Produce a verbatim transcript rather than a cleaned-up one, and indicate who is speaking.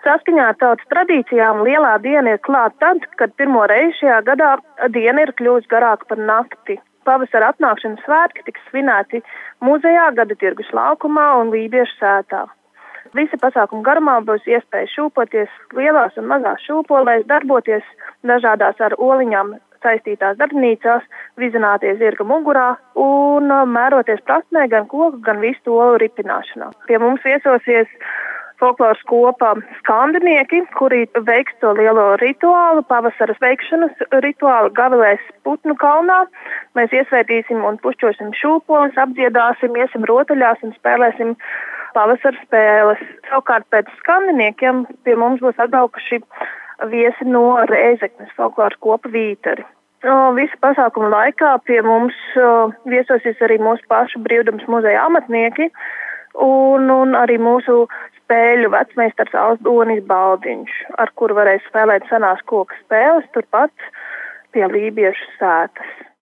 Speaker 1: Saskaņā ar tautas tradīcijām lielā diena ir klāta tad, kad pirmo reizi šajā gadā diena ir kļuvusi garāka par nakti. Pavasara atnākšanas svētki tiks svinēti muzejā, Gada tirgus laukumā un Lībiešu sētā. Visa pasākuma garumā būs iespēja šūpoties lielās un mazās šūpolēs, darboties dažādās ar oliņām saistītās darbnīcās, vizināties zirga mugurā un mēroties prasmē gan koku, gan vistu olu ripināšanā. Pie mums viesosies folkloras kopa skandinieki, kuri veiks to lielo rituālu, pavasaras veikšanas rituālu Gavilēs Putnu kalnā. Mēs iesvētīsim un pušķosim šūpoles, apdziedāsim, iesim rotaļās un spēlēsim pavasara spēles. Savukārt pēc skandiniekiem pie mums būs atbraukuši viesi no Rēzeknes folkloras kopa Vītari. Visa pasākuma laikā pie mums viesosies arī mūsu pašu Brīvdabas muzeja amatnieki un, un arī mūsu spēļu vecmeistars Aldonis Baldiņš, ar kuru varēs spēlēt senās koku spēles turpat pie Lībiešu sētas.